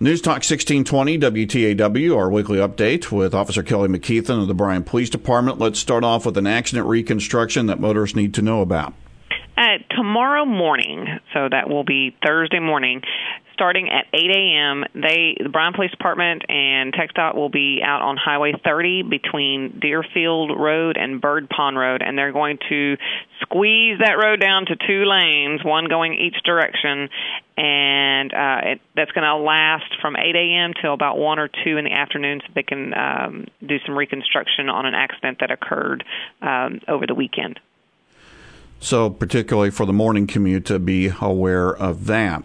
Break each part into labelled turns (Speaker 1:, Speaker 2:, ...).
Speaker 1: News Talk 1620 WTAW, our weekly update with Officer Kelly McKeithen of the Bryan Police Department. Let's start off with an accident reconstruction that motorists need to know about.
Speaker 2: Tomorrow morning, so that will be Thursday morning, starting at 8 a.m., the Bryan Police Department and TxDOT will be out on Highway 30 between Deerfield Road and Bird Pond Road, and they're going to squeeze that road down to 2 lanes, one going each direction, and that's going to last from 8 a.m. till about 1 or 2 in the afternoon so they can do some reconstruction on an accident that occurred over the weekend.
Speaker 1: So particularly for the morning commute, to be aware of that.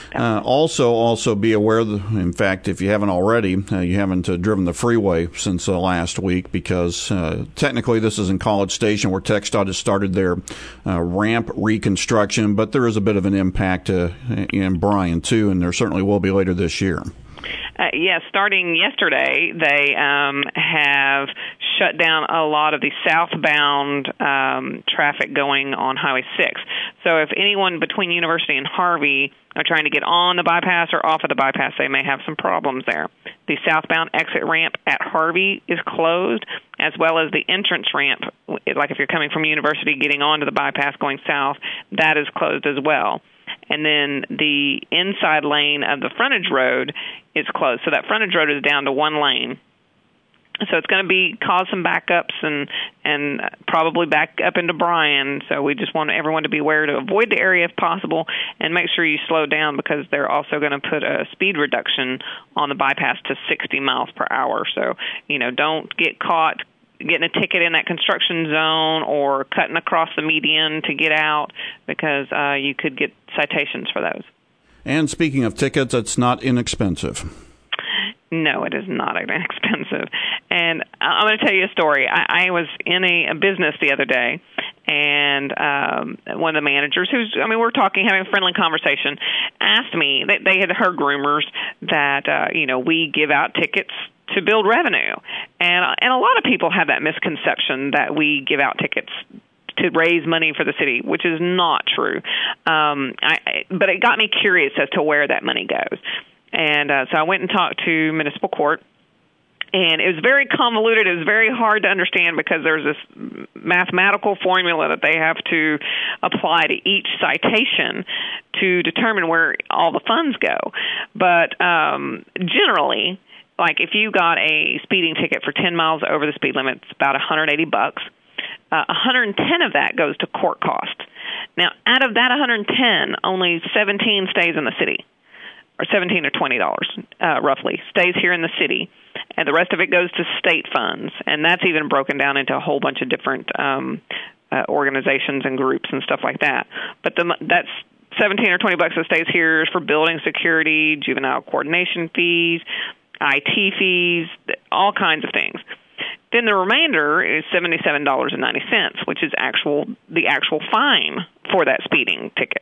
Speaker 1: Also be aware, in fact, if you haven't already, you haven't driven the freeway since last week, because technically this is in College Station where TxDOT has started their ramp reconstruction, but there is a bit of an impact in Bryan, too, and there certainly will be later this year.
Speaker 2: Yes, starting yesterday, they have shut down a lot of the southbound traffic going on Highway 6. So if anyone between University and Harvey are trying to get on the bypass or off of the bypass, they may have some problems there. The southbound exit ramp at Harvey is closed, as well as the entrance ramp, like if you're coming from University getting onto the bypass going south, that is closed as well. And then the inside lane of the frontage road is closed. So that frontage road is down to 1 lane. So it's going to cause some backups and probably back up into Bryan. So we just want everyone to be aware to avoid the area if possible and make sure you slow down, because they're also going to put a speed reduction on the bypass to 60 miles per hour. So, don't get caught getting a ticket in that construction zone or cutting across the median to get out, because you could get citations for those. And
Speaker 1: speaking of tickets, it's not inexpensive.
Speaker 2: No, it is not inexpensive. And I'm going to tell you a story. I was in a business the other day, and one of the managers, we're talking, having a friendly conversation, asked me, they had heard rumors that, we give out tickets to build revenue. And a lot of people have that misconception that we give out tickets to raise money for the city, which is not true. But it got me curious as to where that money goes. And so I went and talked to municipal court, and it was very convoluted. It was very hard to understand because there's this mathematical formula that they have to apply to each citation to determine where all the funds go. But generally, like if you got a speeding ticket for 10 miles over the speed limit, it's about $180. 110 of that goes to court costs. Now, out of that 110, only 17 stays in the city, or $17 or $20 roughly, stays here in the city, and the rest of it goes to state funds, and that's even broken down into a whole bunch of different organizations and groups and stuff like that. But that's $17 or $20 that stays here is for building security, juvenile coordination fees, IT fees, all kinds of things. Then the remainder is $77.90, which is the actual fine for that speeding ticket.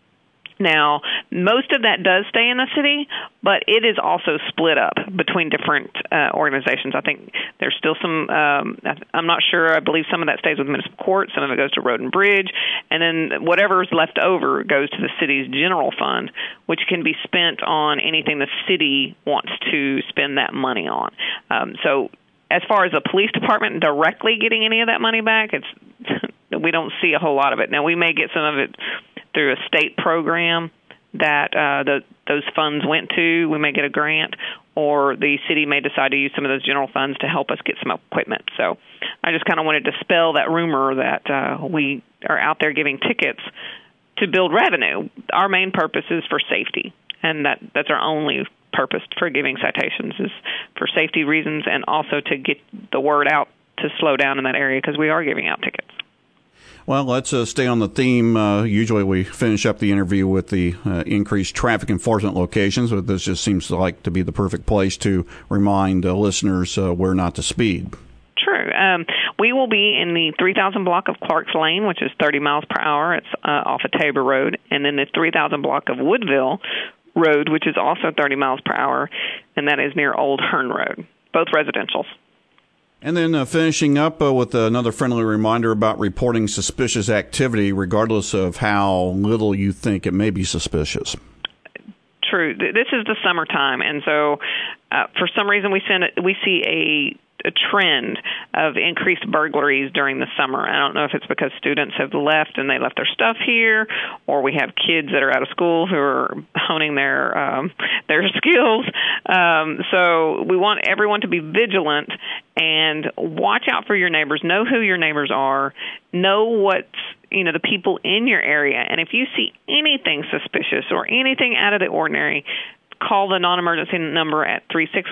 Speaker 2: Now, most of that does stay in the city, but it is also split up between different organizations. I think there's still some, I'm not sure, I believe some of that stays with municipal court, some of it goes to road and bridge, and then whatever's left over goes to the city's general fund, which can be spent on anything the city wants to spend that money on. So as far as the police department directly getting any of that money back, we don't see a whole lot of it. Now, we may get some of it through a state program that those funds went to. We may get a grant, or the city may decide to use some of those general funds to help us get some equipment. So I just kind of wanted to dispel that rumor that we are out there giving tickets to build revenue. Our main purpose is for safety, and that's our only purpose for giving citations, is for safety reasons and also to get the word out to slow down in that area, because we are giving out tickets.
Speaker 1: Well, let's stay on the theme. Usually we finish up the interview with the increased traffic enforcement locations, but this just seems like to be the perfect place to remind listeners where not to speed.
Speaker 2: True. We will be in the 3000 block of Clark's Lane, which is 30 miles per hour. It's off of Tabor Road. And then the 3000 block of Woodville Road, which is also 30 miles per hour, and that is near Old Hearn Road, both residentials.
Speaker 1: And then finishing up with another friendly reminder about reporting suspicious activity, regardless of how little you think it may be suspicious.
Speaker 2: true. This is the summertime, and so for some reason we see a trend of increased burglaries during the summer. I don't know if it's because students have left and they left their stuff here, or we have kids that are out of school who are honing their skills. So we want everyone to be vigilant and watch out for your neighbors. Know who your neighbors are. Know what's the people in your area. And if you see anything suspicious or anything out of the ordinary, call the non-emergency number at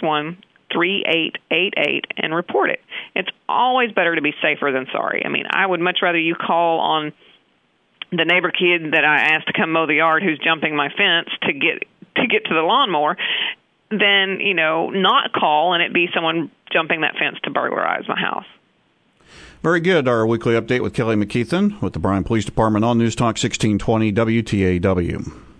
Speaker 2: 361-3888 and report it. It's always better to be safer than sorry. I mean, I would much rather you call on the neighbor kid that I asked to come mow the yard who's jumping my fence to get to the lawnmower than, not call and it be someone jumping that fence to burglarize my house.
Speaker 1: Very good. Our weekly update with Kelly McKeithen with the Bryan Police Department on News Talk 1620 WTAW.